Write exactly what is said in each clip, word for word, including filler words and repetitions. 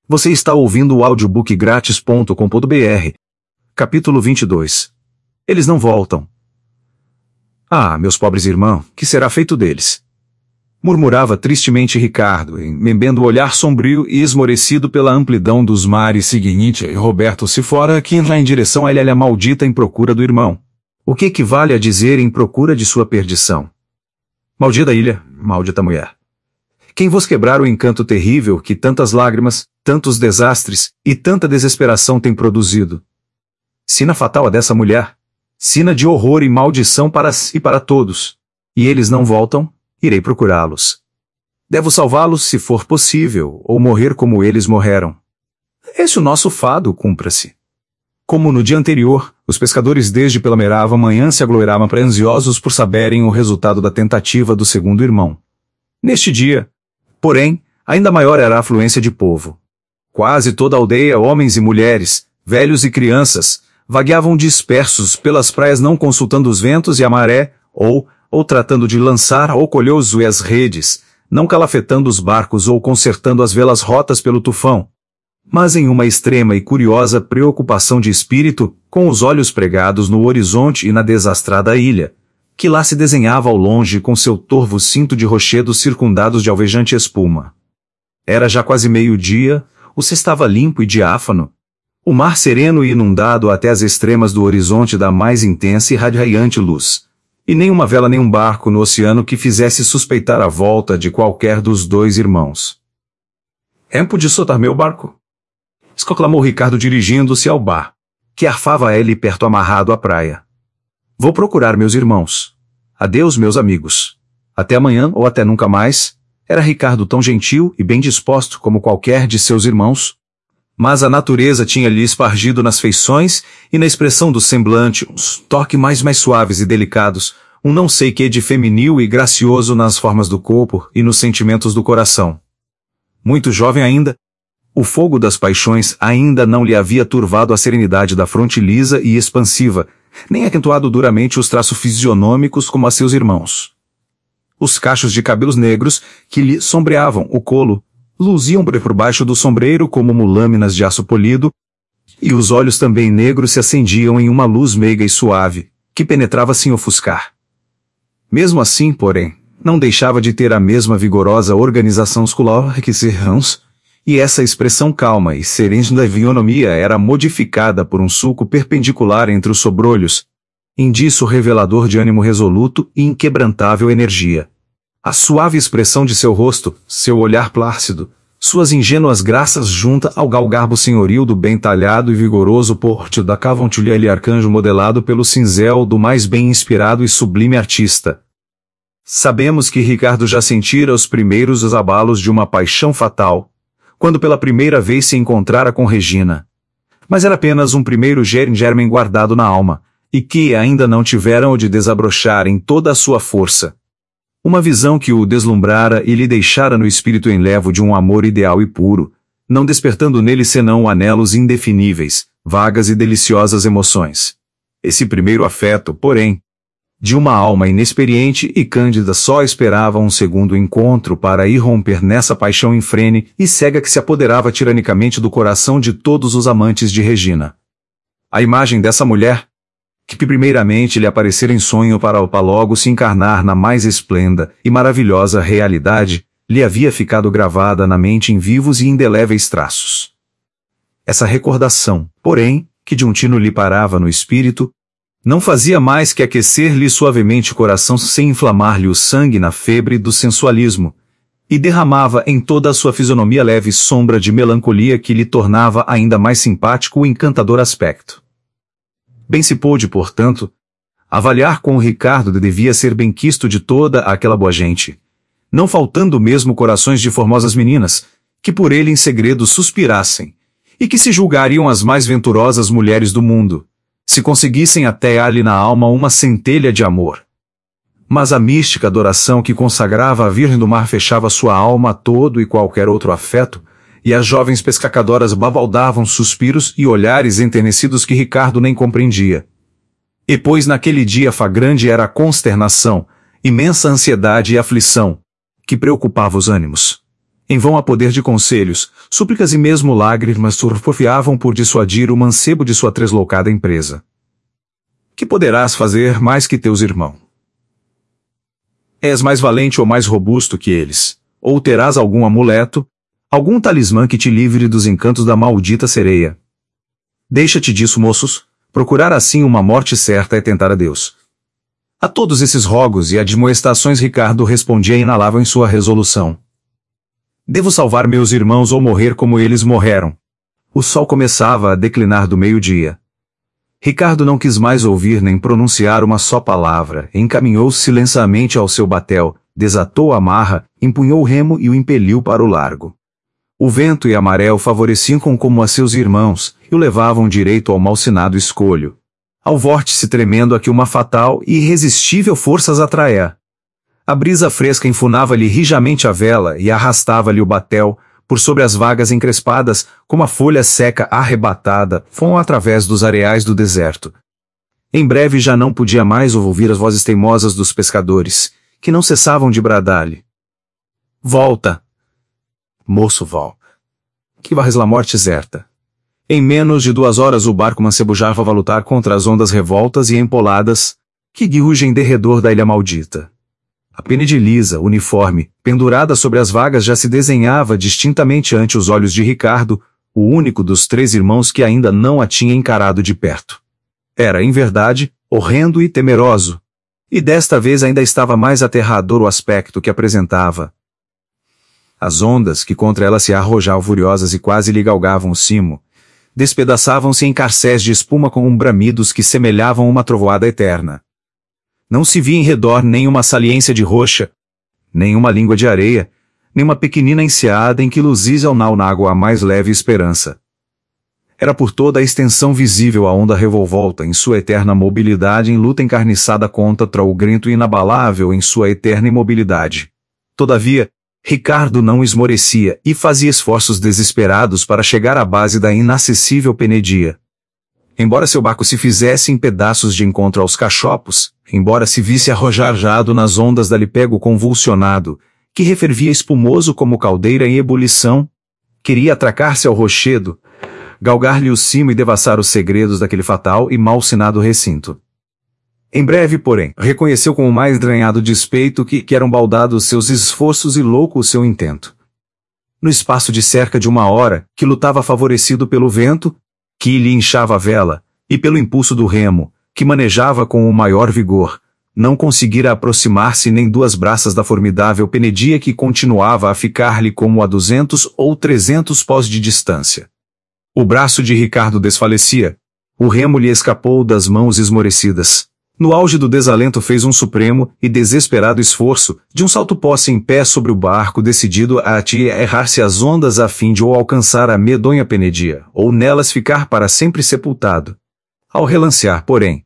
Você está ouvindo o audiobook grátis ponto com ponto br. Capítulo vinte e dois. Eles não voltam. Ah, meus pobres irmãos, que será feito deles? Murmurava tristemente Ricardo, embebendo o olhar sombrio e esmorecido pela amplidão dos mares seguinte, e Roberto se fora que entra em direção à ilha maldita em procura do irmão. O que equivale a dizer em procura de sua perdição? Maldita ilha, maldita mulher. Quem vos quebrar o encanto terrível que tantas lágrimas, tantos desastres e tanta desesperação tem produzido? Sina fatal a dessa mulher, sina de horror e maldição para si e para todos. E eles não voltam? Irei procurá-los. Devo salvá-los se for possível, ou morrer como eles morreram. Esse o nosso fado, cumpra-se. Como no dia anterior, os pescadores desde pela merava manhã se agloeravam ansiosos por saberem o resultado da tentativa do segundo irmão. Neste dia, porém, ainda maior era a afluência de povo. Quase toda a aldeia, homens e mulheres, velhos e crianças, vagueavam dispersos pelas praias não consultando os ventos e a maré, ou, ou tratando de lançar ou colhoso e as redes, não calafetando os barcos ou consertando as velas rotas pelo tufão, mas em uma extrema e curiosa preocupação de espírito, com os olhos pregados no horizonte e na desastrada ilha, que lá se desenhava ao longe com seu torvo cinto de rochedos circundados de alvejante espuma. Era já quase meio-dia, o céu estava limpo e diáfano, o mar sereno e inundado até as extremas do horizonte da mais intensa e radiante luz, e nem uma vela nem um barco no oceano que fizesse suspeitar a volta de qualquer dos dois irmãos. «Tempo de soltar meu barco!» exclamou Ricardo dirigindo-se ao bar, que arfava a ele perto amarrado à praia. «Vou procurar meus irmãos. Adeus, meus amigos. Até amanhã ou até nunca mais». Era Ricardo tão gentil e bem disposto como qualquer de seus irmãos. Mas a natureza tinha-lhe espargido nas feições e na expressão do semblante uns toques mais mais suaves e delicados, um não sei que de feminil e gracioso nas formas do corpo e nos sentimentos do coração. Muito jovem ainda, o fogo das paixões ainda não lhe havia turvado a serenidade da fronte lisa e expansiva, nem acentuado duramente os traços fisionômicos como a seus irmãos. Os cachos de cabelos negros, que lhe sombreavam o colo, luziam por baixo do sombreiro como lâminas de aço polido, e os olhos também negros se acendiam em uma luz meiga e suave, que penetrava sem ofuscar. Mesmo assim, porém, não deixava de ter a mesma vigorosa organização muscular que seus rãos, e essa expressão calma e serena da fisionomia era modificada por um sulco perpendicular entre os sobrolhos, indício revelador de ânimo resoluto e inquebrantável energia. A suave expressão de seu rosto, seu olhar plácido, suas ingênuas graças junta ao galgarbo senhoril do bem talhado e vigoroso porte da cavantilha arcanjo modelado pelo cinzel do mais bem inspirado e sublime artista. Sabemos que Ricardo já sentira os primeiros abalos de uma paixão fatal, quando pela primeira vez se encontrara com Regina. Mas era apenas um primeiro germen guardado na alma, e que ainda não tiveram o de desabrochar em toda a sua força. Uma visão que o deslumbrara e lhe deixara no espírito enlevo de um amor ideal e puro, não despertando nele senão anelos indefiníveis, vagas e deliciosas emoções. Esse primeiro afeto, porém, de uma alma inexperiente e cândida só esperava um segundo encontro para irromper nessa paixão infrene e cega que se apoderava tiranicamente do coração de todos os amantes de Regina. A imagem dessa mulher, que primeiramente lhe aparecera em sonho para logo se encarnar na mais esplenda e maravilhosa realidade, lhe havia ficado gravada na mente em vivos e indeléveis traços. Essa recordação, porém, que de um tino lhe parava no espírito, não fazia mais que aquecer-lhe suavemente o coração sem inflamar-lhe o sangue na febre do sensualismo, e derramava em toda a sua fisionomia leve sombra de melancolia que lhe tornava ainda mais simpático o encantador aspecto. Bem se pôde, portanto, avaliar com o Ricardo de devia ser benquisto de toda aquela boa gente, não faltando mesmo corações de formosas meninas, que por ele em segredo suspirassem, e que se julgariam as mais venturosas mulheres do mundo, se conseguissem atear-lhe na alma uma centelha de amor. Mas a mística adoração que consagrava a Virgem do Mar fechava sua alma a todo e qualquer outro afeto, e as jovens pescadoras babaldavam suspiros e olhares enternecidos que Ricardo nem compreendia. E pois naquele dia flagrante era a consternação, imensa ansiedade e aflição, que preocupava os ânimos. Em vão a poder de conselhos, súplicas e mesmo lágrimas turfofiavam por dissuadir o mancebo de sua tresloucada empresa. Que poderás fazer mais que teus irmãos? És mais valente ou mais robusto que eles, ou terás algum amuleto, algum talismã que te livre dos encantos da maldita sereia. Deixa-te disso, moços, procurar assim uma morte certa é tentar a Deus. A todos esses rogos e admoestações Ricardo respondia inalável em sua resolução. Devo salvar meus irmãos ou morrer como eles morreram. O sol começava a declinar do meio-dia. Ricardo não quis mais ouvir nem pronunciar uma só palavra, encaminhou-se silenciosamente ao seu batel, desatou a amarra, empunhou o remo e o impeliu para o largo. O vento e a maré o favoreciam como a seus irmãos, e o levavam direito ao malsinado escolho. Ao vórtice tremendo a que uma fatal e irresistível força as atraía. A brisa fresca enfunava-lhe rijamente a vela e arrastava-lhe o batel, por sobre as vagas encrespadas, como a folha seca arrebatada, foam através dos areais do deserto. Em breve já não podia mais ouvir as vozes teimosas dos pescadores, que não cessavam de bradar-lhe. Volta! Moço, volta! Que varres la morte certa! Em menos de duas horas o barco mancebujava a lutar contra as ondas revoltas e empoladas, que rugem de redor da ilha maldita. A pênide lisa, uniforme, pendurada sobre as vagas já se desenhava distintamente ante os olhos de Ricardo, o único dos três irmãos que ainda não a tinha encarado de perto. Era, em verdade, horrendo e temeroso. E desta vez ainda estava mais aterrador o aspecto que apresentava. As ondas, que contra ela se arrojavam furiosas e quase lhe galgavam o cimo, despedaçavam-se em carcés de espuma com bramidos que semelhavam uma trovoada eterna. Não se via em redor nem uma saliência de rocha, nem uma língua de areia, nem uma pequenina enseada em que luzia ao nau na água a mais leve esperança. Era por toda a extensão visível a onda revolvolta em sua eterna mobilidade em luta encarniçada contra o grito inabalável em sua eterna imobilidade. Todavia, Ricardo não esmorecia e fazia esforços desesperados para chegar à base da inacessível penedia. Embora seu barco se fizesse em pedaços de encontro aos cachopos, embora se visse arrojado nas ondas da Lipego convulsionado, que refervia espumoso como caldeira em ebulição, queria atracar-se ao rochedo, galgar-lhe o cimo e devassar os segredos daquele fatal e mal-sinado recinto. Em breve, porém, reconheceu com o mais entranhado despeito que, que eram baldados seus esforços e louco o seu intento. No espaço de cerca de uma hora, que lutava favorecido pelo vento, que lhe inchava a vela, e pelo impulso do remo, que manejava com o maior vigor, não conseguira aproximar-se nem duas braças da formidável penedia que continuava a ficar-lhe como a duzentos ou trezentos pós de distância. O braço de Ricardo desfalecia, o remo lhe escapou das mãos esmorecidas. No auge do desalento fez um supremo e desesperado esforço, de um salto pôs-se em pé sobre o barco decidido a errar-se as ondas a fim de ou alcançar a medonha penedia, ou nelas ficar para sempre sepultado. Ao relancear, porém,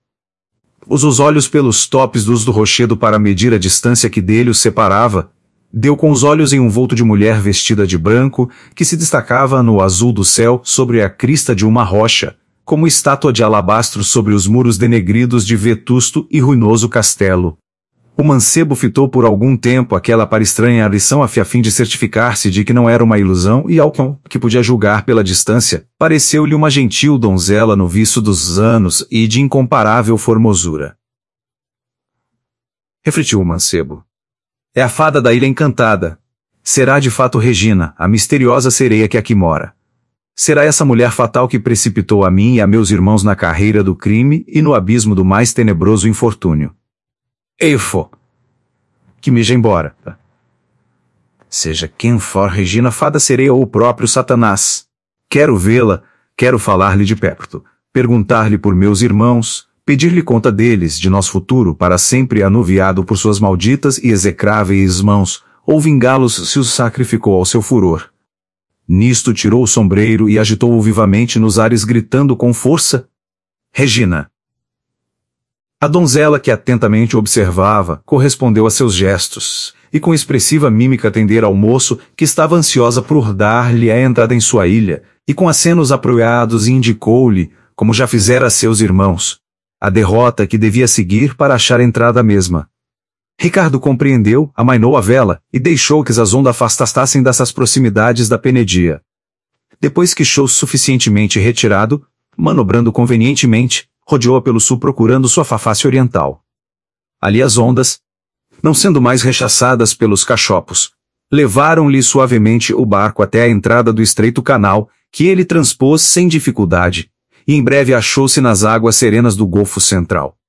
pôs os olhos pelos topes dos do rochedo para medir a distância que dele os separava, deu com os olhos em um vulto de mulher vestida de branco, que se destacava no azul do céu sobre a crista de uma rocha, como estátua de alabastro sobre os muros denegridos de vetusto e ruinoso castelo. O mancebo fitou por algum tempo aquela para estranha lição a fim de certificar-se de que não era uma ilusão e, ao que podia julgar pela distância, pareceu-lhe uma gentil donzela no viço dos anos e de incomparável formosura. Refletiu o mancebo. É a fada da ilha encantada. Será de fato Regina, a misteriosa sereia que aqui mora. Será essa mulher fatal que precipitou a mim e a meus irmãos na carreira do crime e no abismo do mais tenebroso infortúnio. Eifo! Que mija embora. Seja quem for Regina, fada sereia ou o próprio Satanás. Quero vê-la, quero falar-lhe de perto, perguntar-lhe por meus irmãos, pedir-lhe conta deles, de nosso futuro, para sempre anuviado por suas malditas e execráveis mãos, ou vingá-los se os sacrificou ao seu furor. Nisto tirou o sombreiro e agitou-o vivamente nos ares gritando com força: Regina! A donzela que atentamente observava, correspondeu a seus gestos, e com expressiva mímica atendera ao moço, que estava ansiosa por dar-lhe a entrada em sua ilha, e com acenos apropriados indicou-lhe, como já fizera a seus irmãos, a derrota que devia seguir para achar a entrada mesma. Ricardo compreendeu, amainou a vela, e deixou que as ondas afastassem dessas proximidades da Penedia. Depois que achou suficientemente retirado, manobrando convenientemente, rodeou pelo sul procurando sua face oriental. Ali as ondas, não sendo mais rechaçadas pelos cachopos, levaram-lhe suavemente o barco até a entrada do estreito canal, que ele transpôs sem dificuldade, e em breve achou-se nas águas serenas do Golfo Central.